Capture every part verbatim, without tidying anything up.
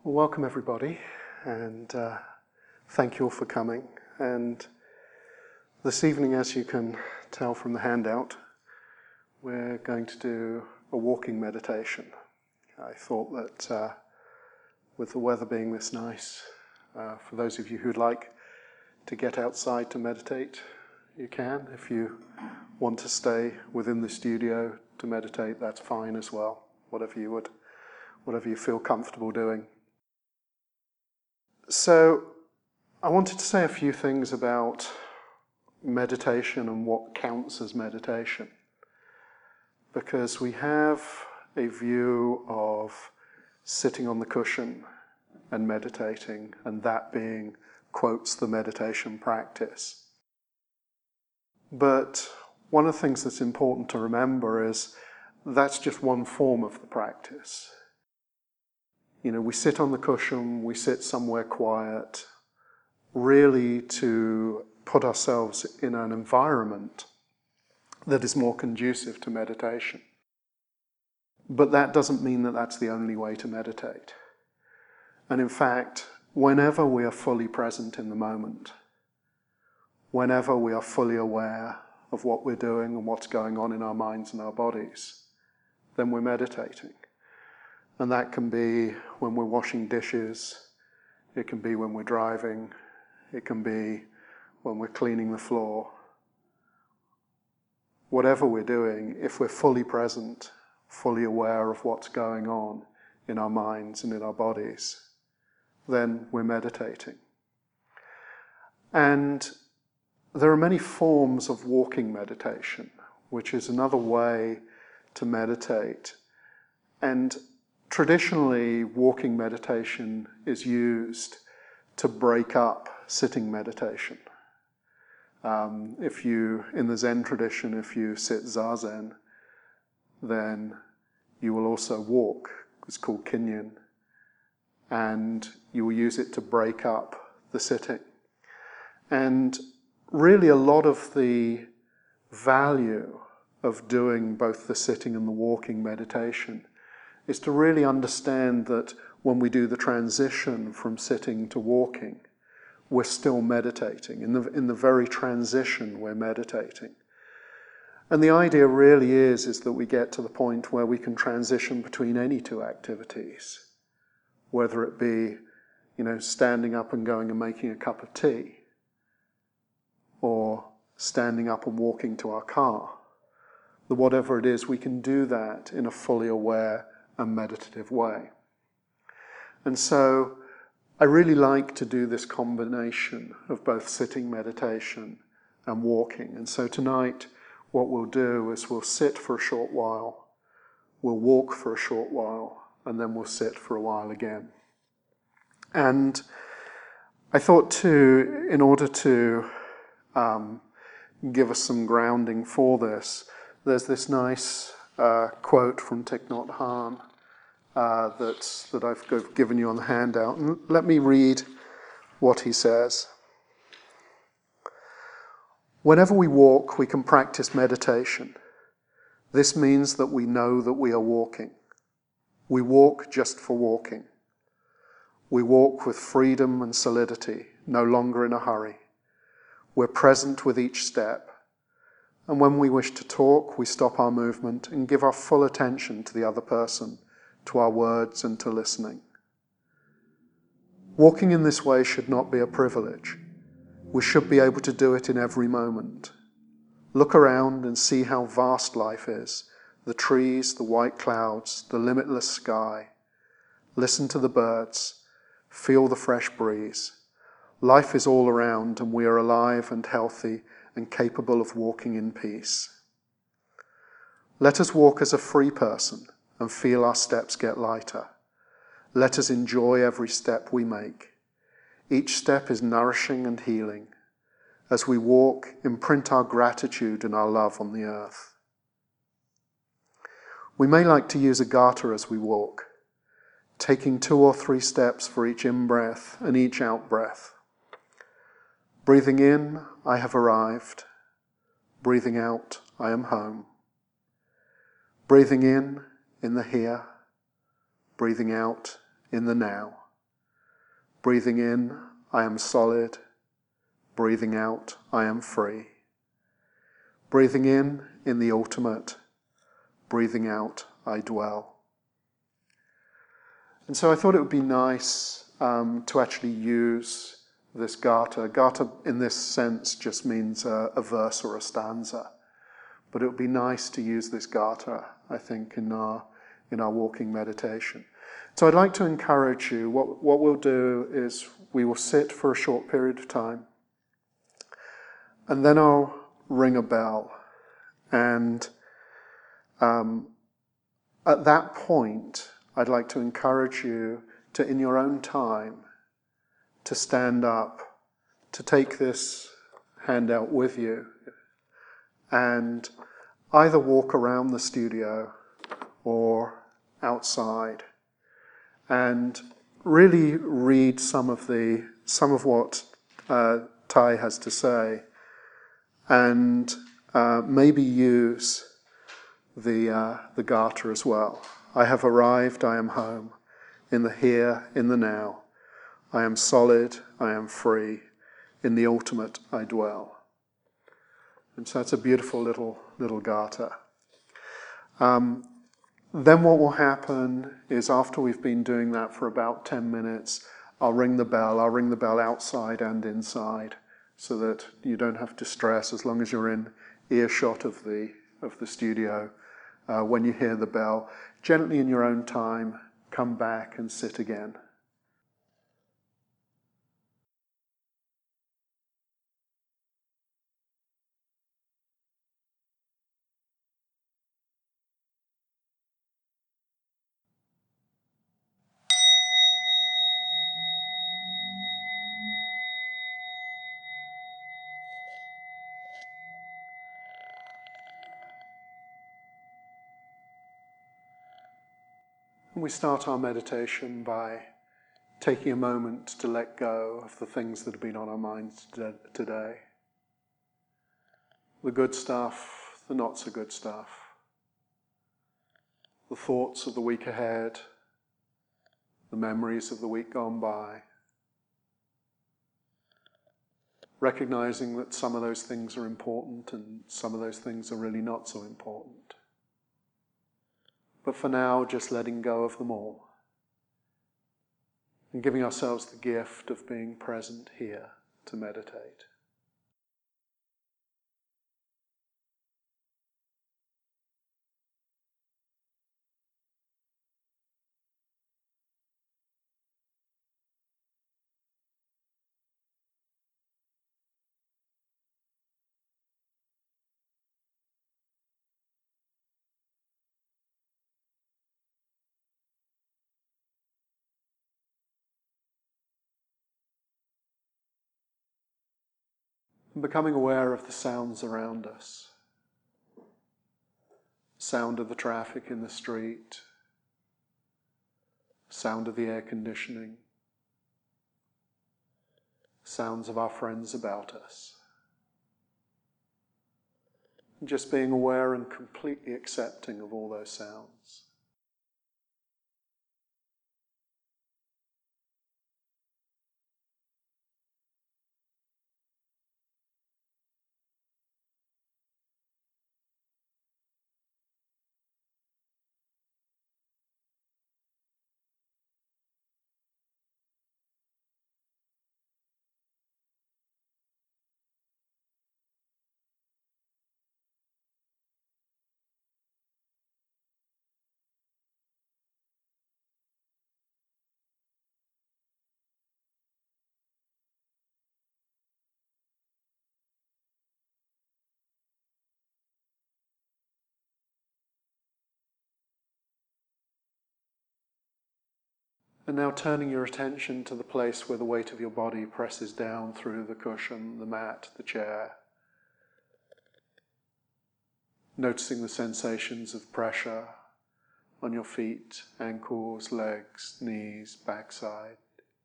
Well, welcome everybody, and uh, thank you all for coming. And this evening, as you can tell from the handout, we're going to do a walking meditation. I thought that uh, with the weather being this nice, uh, for those of you who'd like to get outside to meditate, you can. If you want to stay within the studio to meditate, that's fine as well. Whatever you would, whatever you feel comfortable doing. So, I wanted to say a few things about meditation and what counts as meditation. Because we have a view of sitting on the cushion and meditating, and that being, quotes, the meditation practice. But one of the things that's important to remember is that's just one form of the practice. You know, we sit on the cushion, we sit somewhere quiet, really to put ourselves in an environment that is more conducive to meditation. But that doesn't mean that that's the only way to meditate. And in fact, whenever we are fully present in the moment, whenever we are fully aware of what we're doing and what's going on in our minds and our bodies, then we're meditating. And that can be when we're washing dishes, it can be when we're driving, it can be when we're cleaning the floor. Whatever we're doing, if we're fully present, fully aware of what's going on in our minds and in our bodies, then we're meditating. And there are many forms of walking meditation, which is another way to meditate. And traditionally, walking meditation is used to break up sitting meditation. Um, if you, in the Zen tradition, if you sit Zazen, then you will also walk. It's called Kinyin. And you will use it to break up the sitting. And really a lot of the value of doing both the sitting and the walking meditation is to really understand that when we do the transition from sitting to walking, we're still meditating. In the, in the very transition, we're meditating. And the idea really is, is that we get to the point where we can transition between any two activities, whether it be, you know, standing up and going and making a cup of tea, or standing up and walking to our car. That whatever it is, we can do that in a fully aware and meditative way. And so I really like to do this combination of both sitting meditation and walking. And so tonight what we'll do is we'll sit for a short while, we'll walk for a short while, and then we'll sit for a while again. And I thought too, in order to um, give us some grounding for this, there's this nice uh, quote from Thich Nhat Hanh uh, that's, that I've given you on the handout. And let me read what he says. Whenever we walk, we can practice meditation. This means that we know that we are walking. We walk just for walking. We walk with freedom and solidity, no longer in a hurry. We're present with each step. And when we wish to talk, we stop our movement and give our full attention to the other person, to our words and to listening. Walking in this way should not be a privilege. We should be able to do it in every moment. Look around and see how vast life is, the trees, the white clouds, the limitless sky. Listen to the birds, feel the fresh breeze. Life is all around, and we are alive and healthy and capable of walking in peace. Let us walk as a free person and feel our steps get lighter. Let us enjoy every step we make. Each step is nourishing and healing. As we walk, imprint our gratitude and our love on the earth. We may like to use a gata as we walk, taking two or three steps for each in-breath and each out-breath. Breathing in, I have arrived. Breathing out, I am home. Breathing in, in the here. Breathing out, in the now. Breathing in, I am solid. Breathing out, I am free. Breathing in, in the ultimate. Breathing out, I dwell. And so I thought it would be nice um, to actually use this gatha. Gatha in this sense just means a, a verse or a stanza. But it would be nice to use this gatha, I think, in our, in our walking meditation. So I'd like to encourage you, what, what we'll do is we will sit for a short period of time, and then I'll ring a bell. And um, at that point, I'd like to encourage you to, in your own time, to stand up, to take this handout with you, and either walk around the studio or outside, and really read some of the some of what uh, Thay has to say, and uh, maybe use the uh, the gatha as well. I have arrived, I am home, in the here, in the now. I am solid, I am free, in the ultimate I dwell. And so that's a beautiful little little gatha. Um, then what will happen is after we've been doing that for about ten minutes, I'll ring the bell. I'll ring the bell outside and inside so that you don't have to stress as long as you're in earshot of the, of the studio. Uh, when you hear the bell, gently in your own time, come back and sit again. And we start our meditation by taking a moment to let go of the things that have been on our minds today. The good stuff, the not so good stuff. The thoughts of the week ahead, the memories of the week gone by. Recognizing that some of those things are important and some of those things are really not so important. But for now, just letting go of them all. And giving ourselves the gift of being present here to meditate. And becoming aware of the sounds around us. Sound of the traffic in the street. Sound of the air conditioning. Sounds of our friends about us. And just being aware and completely accepting of all those sounds. And now turning your attention to the place where the weight of your body presses down through the cushion, the mat, the chair. Noticing the sensations of pressure on your feet, ankles, legs, knees, backside.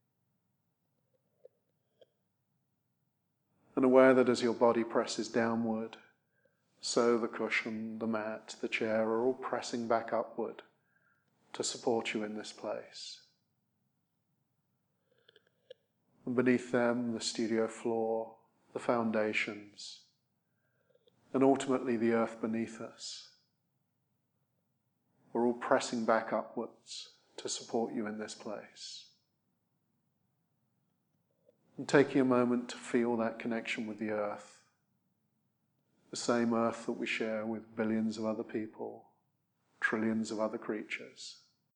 And aware that as your body presses downward, so the cushion, the mat, the chair are all pressing back upward to support you in this place. and beneath them the studio floor, the foundations, and ultimately the earth beneath us. We're all pressing back upwards to support you in this place. And taking a moment to feel that connection with the earth, the same earth that we share with billions of other people, trillions of other creatures.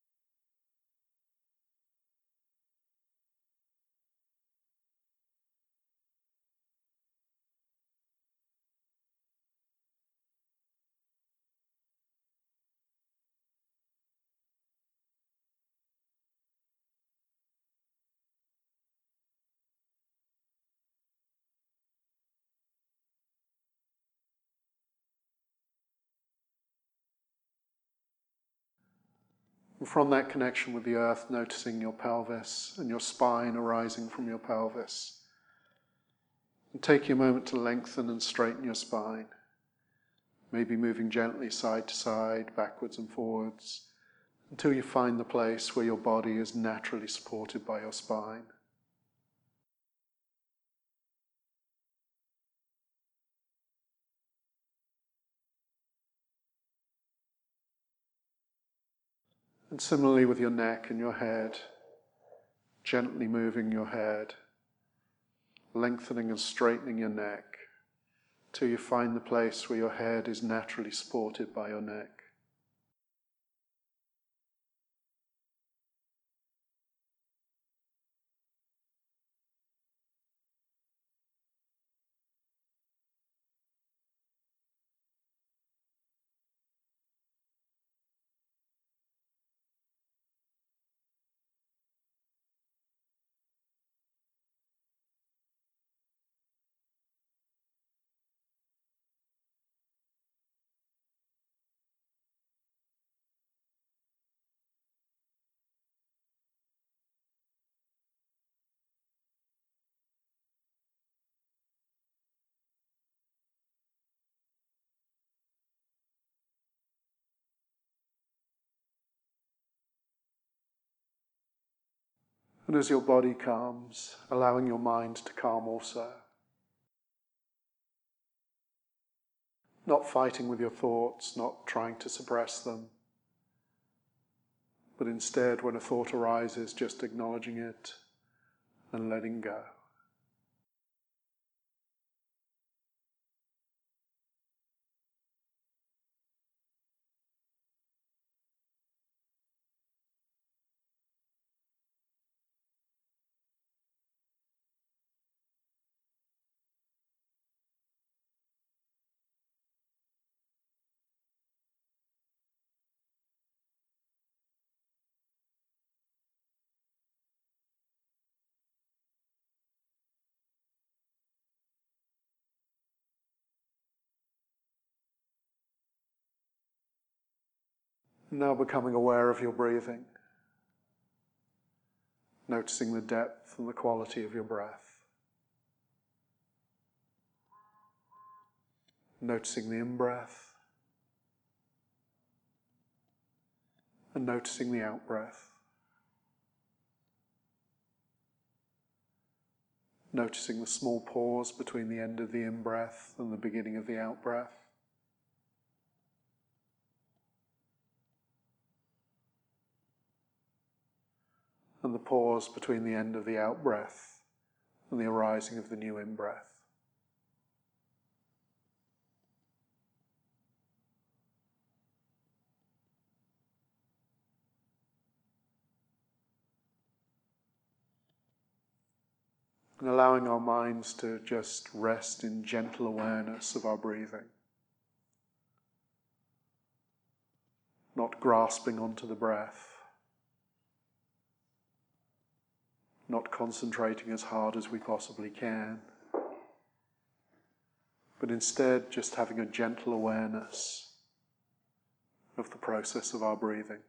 And from that connection with the earth, noticing your pelvis and your spine arising from your pelvis. And taking a moment to lengthen and straighten your spine. Maybe moving gently side to side, backwards and forwards, until you find the place where your body is naturally supported by your spine. And similarly with your neck and your head, gently moving your head, lengthening and straightening your neck, till you find the place where your head is naturally supported by your neck. And as your body calms, allowing your mind to calm also. Not fighting with your thoughts, not trying to suppress them, but instead, when a thought arises, just acknowledging it and letting go. Now becoming aware of your breathing, noticing the depth and the quality of your breath. Noticing the in-breath and noticing the out-breath. Noticing the small pause between the end of the in-breath and the beginning of the out-breath. And the pause between the end of the out-breath and the arising of the new in-breath. And allowing our minds to just rest in gentle awareness of our breathing. Not grasping onto the breath. Not concentrating as hard as we possibly can. But instead just having a gentle awareness of the process of our breathing.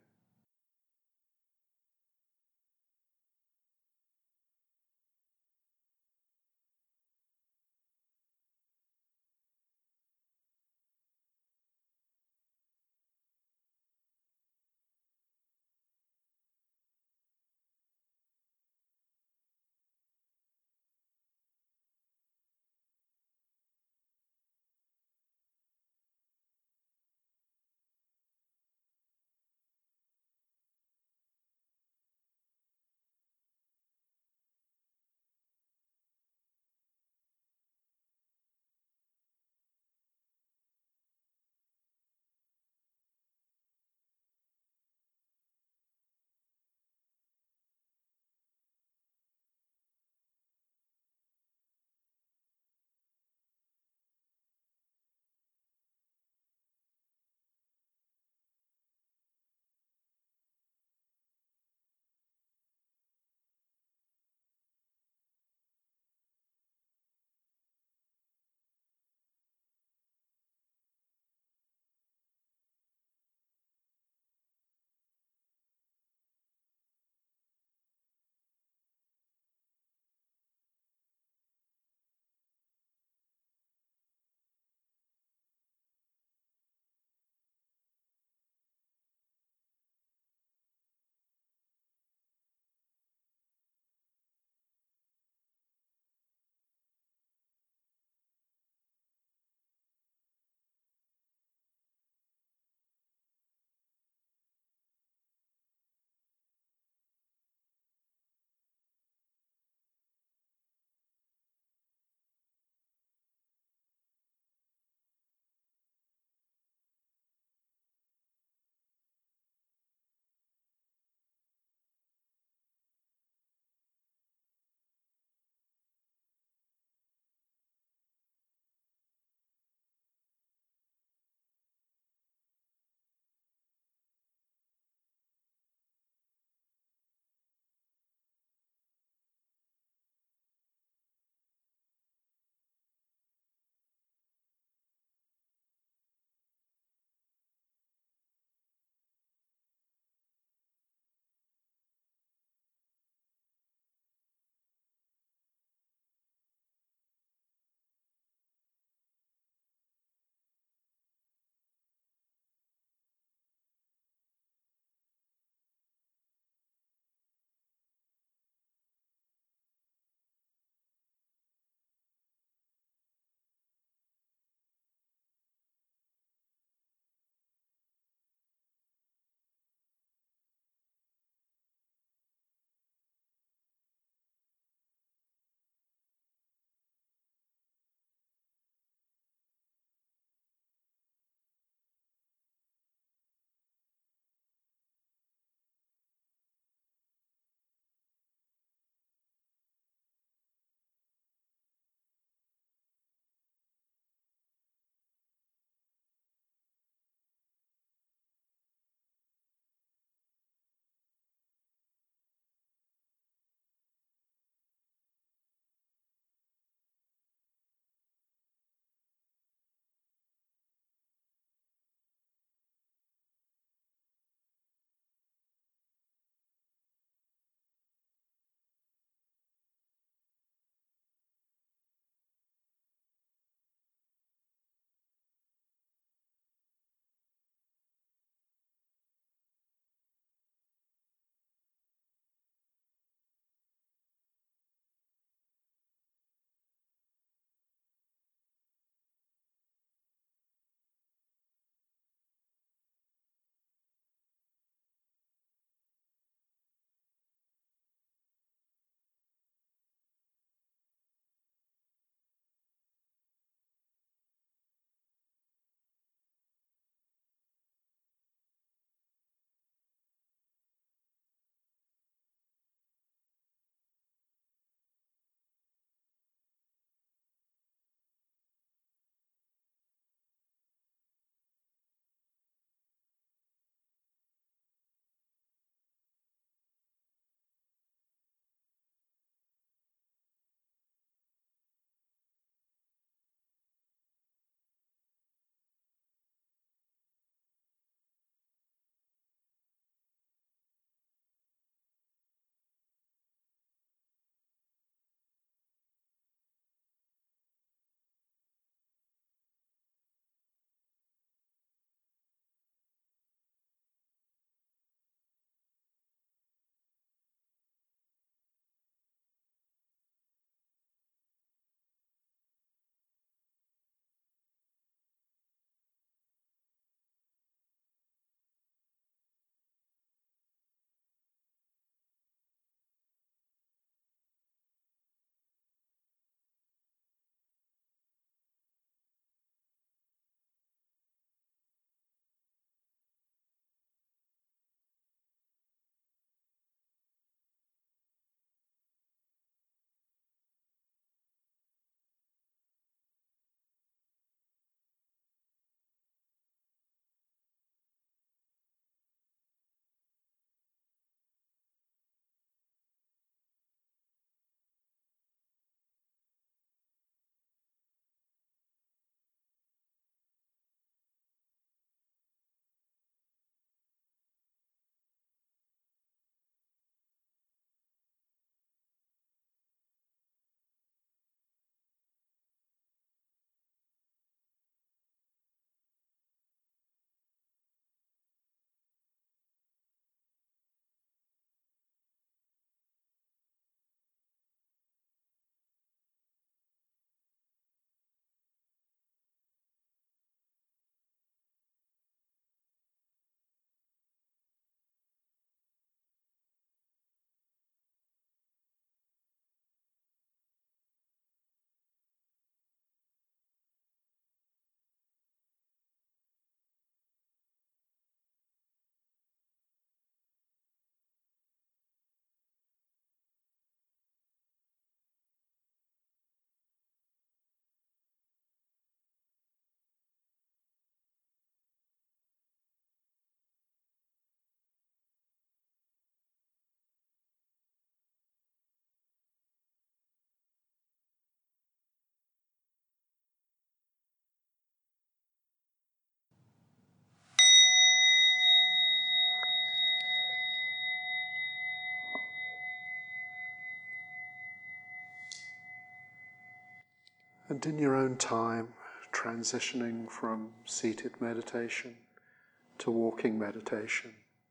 And in your own time, transitioning from seated meditation to walking meditation,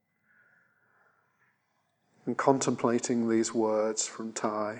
and contemplating these words from Thai.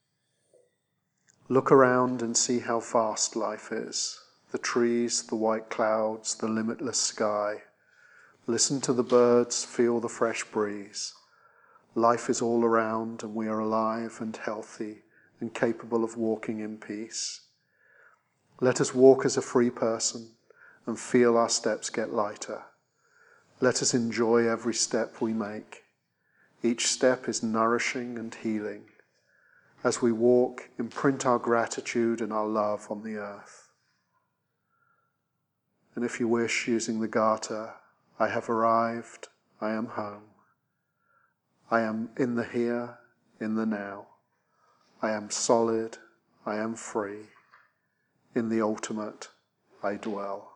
Look around and see how vast life is. The trees, the white clouds, the limitless sky. Listen to the birds, feel the fresh breeze. Life is all around, and we are alive and healthy and capable of walking in peace. Let us walk as a free person and feel our steps get lighter. Let us enjoy every step we make. Each step is nourishing and healing. As we walk, imprint our gratitude and our love on the earth. And if you wish, using the Gatha, I have arrived, I am home. I am in the here, in the now. I am solid, I am free. In the ultimate, I dwell.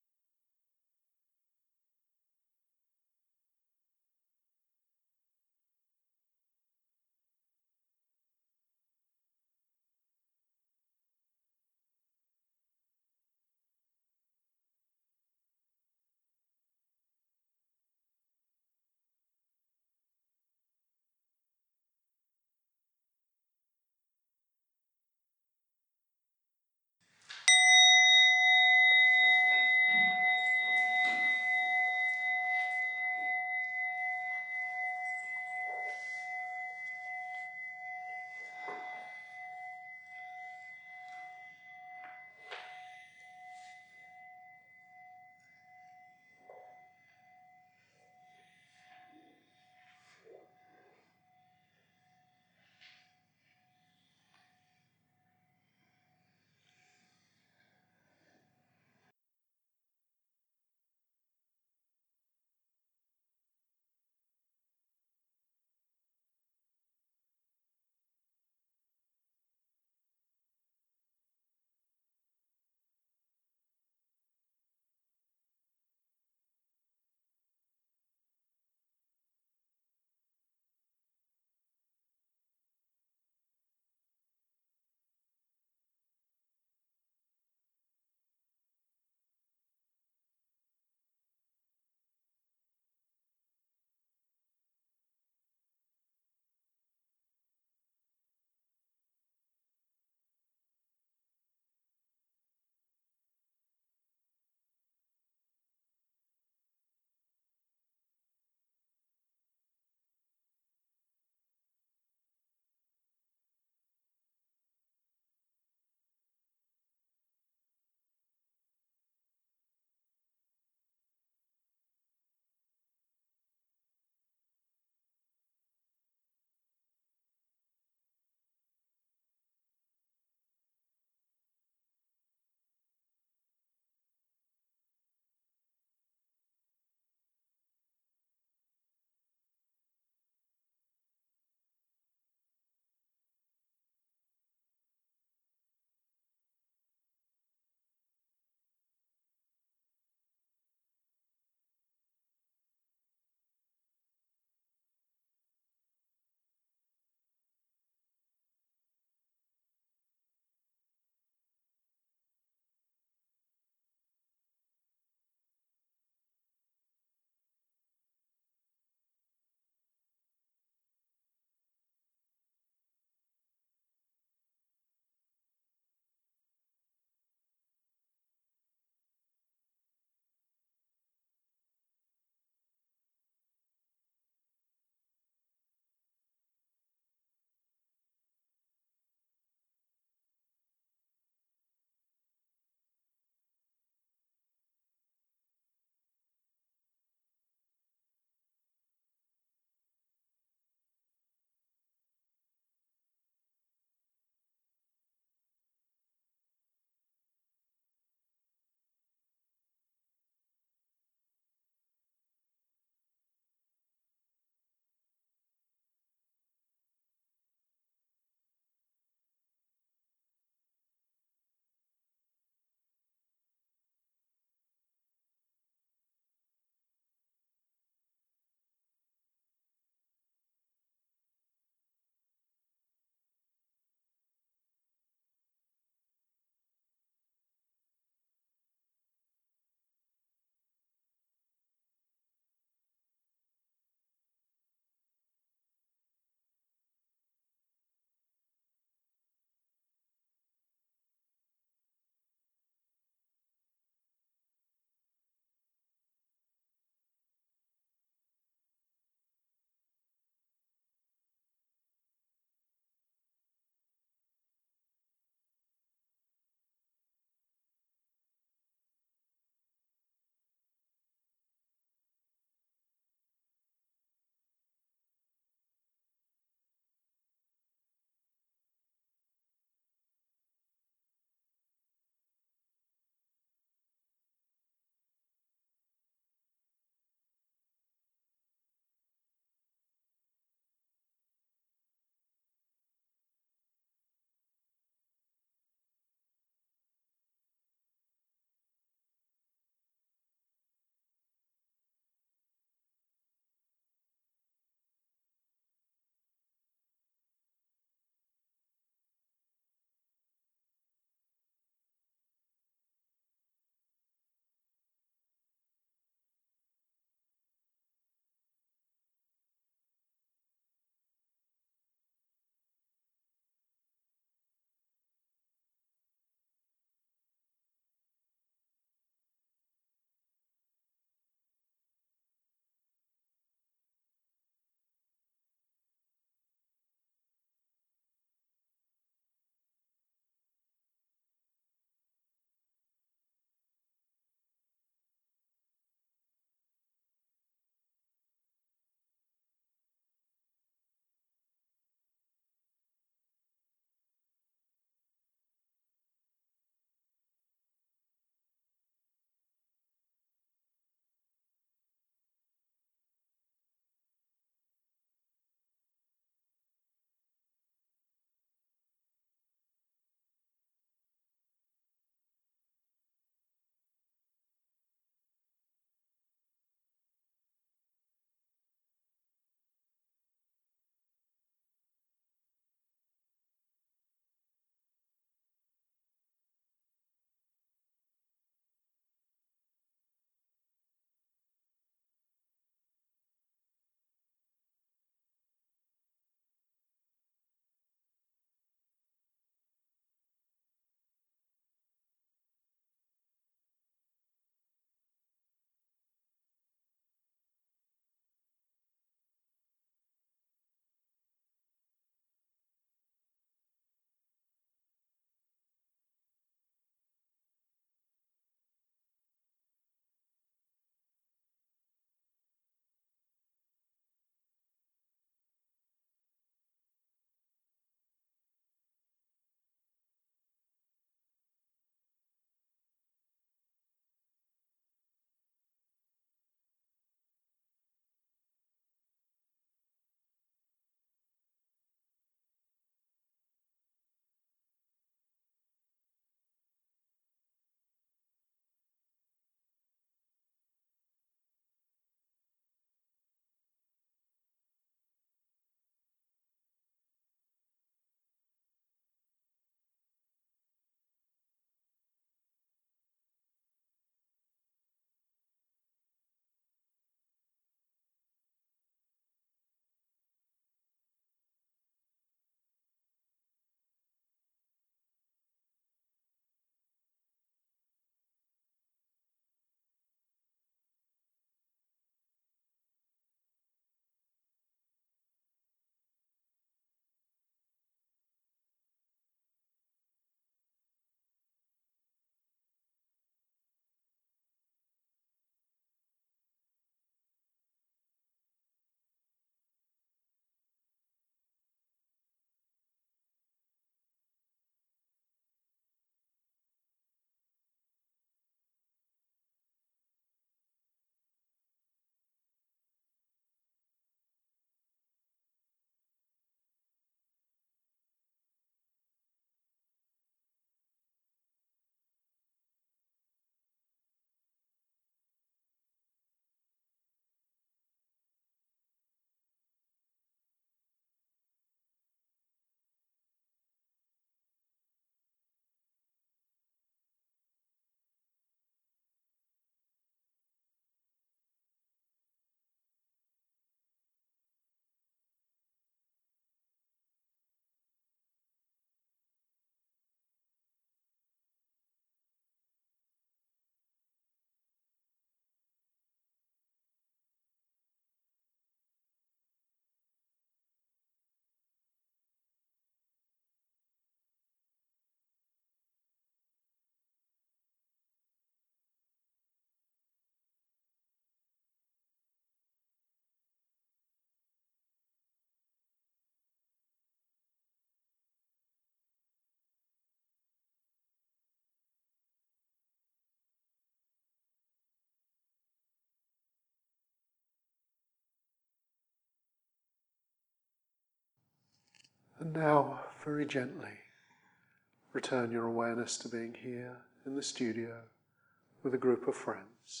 And now, very gently, return your awareness to being here in the studio with a group of friends.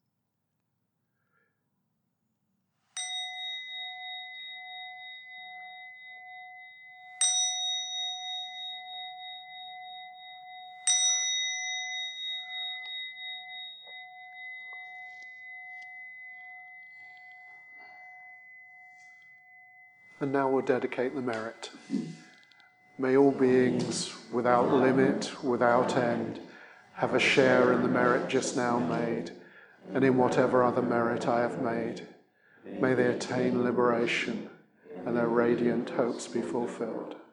And now we'll dedicate the merit. May all beings, without limit, without end, have a share in the merit just now made, and in whatever other merit I have made. May they attain liberation, and their radiant hopes be fulfilled.